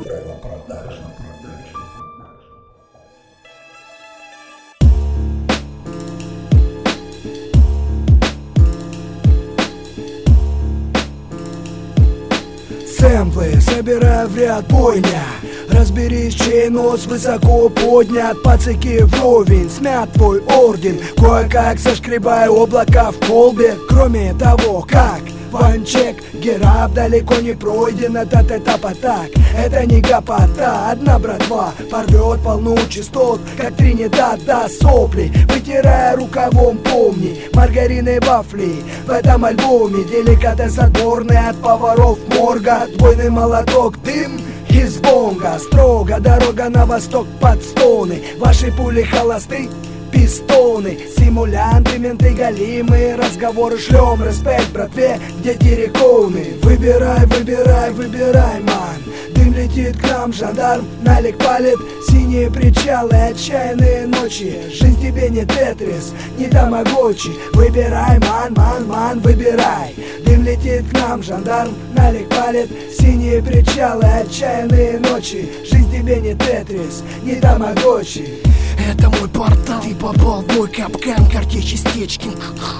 Сэмплы собираю в ряд, бойня. Разберись, чей нос высоко поднят, пацаки вровень, смят твой орден. Кое-как зашкребаю облака в колбе. Кроме того, как ванчек, гераб далеко не пройден этот этап атак. Это не гопота, одна братва порвет волну частот, как Тринидад до сопли. Вытирая рукавом, помни, маргарины вафли в этом альбоме. Деликатес отборный от поваров морга. Двойный молоток, дым из бонга. Строго дорога на восток под стоны. Ваши пули холосты, пистоны, симулянты, менты галимые. Разговоры шлем, респект братве, где терриконы. Выбирай, выбирай, выбирай, ман. Дым летит к нам, жандарм налик палит. Синие причалы, отчаянные ночи. Жизнь тебе не тетрис, не тамагочи. Выбирай, ман, ман, ман, выбирай. Дым летит к нам, жандарм налик палит. Синие причалы, отчаянные ночи. Жизнь тебе не тетрис, не тамагочи. Это мой портал, ты попал в мой капкан. Картечи стечки,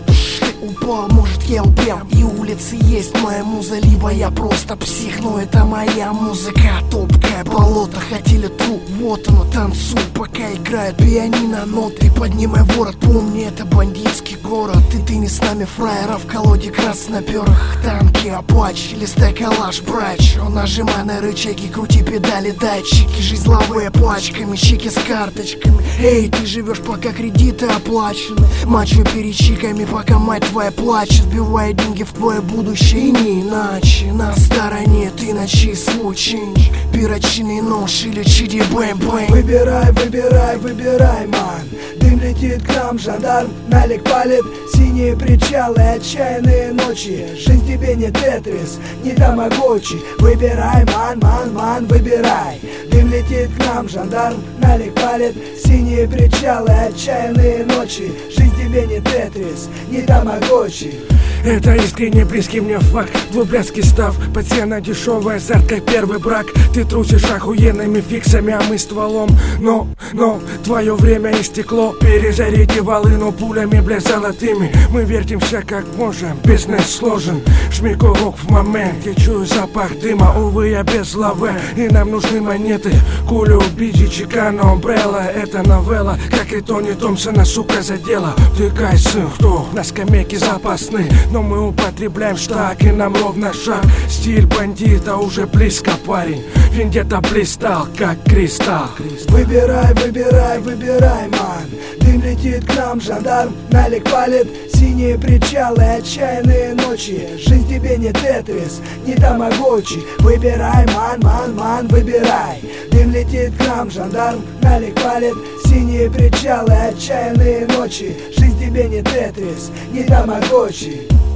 ты упал, может я упал. И улицы есть моя муза, либо я просто псих. Но это моя музыка, топкое болото. Хотели тру, вот оно, танцуй, пока играет пианино. Ноты, поднимай ворот, помни, это бандитский город. И ты не с нами, фраера, в колоде красноперых. Танки, апачи, листай калаш, брач. Нажимай на рычаги, крути педали, датчики. Жизнь зловые пачками, чеки с карточками. Эй, ты живешь, пока кредиты оплачены. Мачо перед чиками, пока мать твоя плачет. Бивая деньги в твое будущее, и не иначе. На стороне ты ночи свой чинч. Перочинный нож или чиди бэм-бэм. Выбирай, выбирай, выбирай, ман. Дым летит к нам, жандарм налик палит. Синие причалы, отчаянные ночи. Жизнь тебе не тетрис, не тамагочи. Выбирай, ман, ман, ман, выбирай. Дым летит к нам, жандарм налик палит. Синие причалы, отчаянные ночи. Жизнь тебе не тетрис, не тамагочи. Это искренне близкий мне факт. Двублядский став, пацана дешевый азарт, как первый брак. Ты трусишь охуенными фиксами, а мы стволом. Но, твое время истекло. Перезаряди волыну пулями, бля, золотыми. Мы вертимся как можем, бизнес сложен. Жми курок в момент, я чую запах дыма. Увы, я без лавы, и нам нужны монеты. Кулю, биджи, чикано, умбрелла. Это новелла, как и Тони Томпсона, сука, задела. Втыкай, сын, кто на скамейке запасный. Но мы употребляем штаг, и нам ровно шаг. Стиль бандита уже близко, парень. Вендетта блистал, как кристалл. Выбирай, выбирай, выбирай, ман. Дым летит к нам, жандарм налик палит. Синие причалы, отчаянные ночи. Жизнь тебе не тетрис, не тамагочи. Выбирай, ман, ман, ман, выбирай. Дым летит к нам, жандарм налик палит. Синие причалы, отчаянные ночи. Жизнь тебе не тетрис, не тамагочи.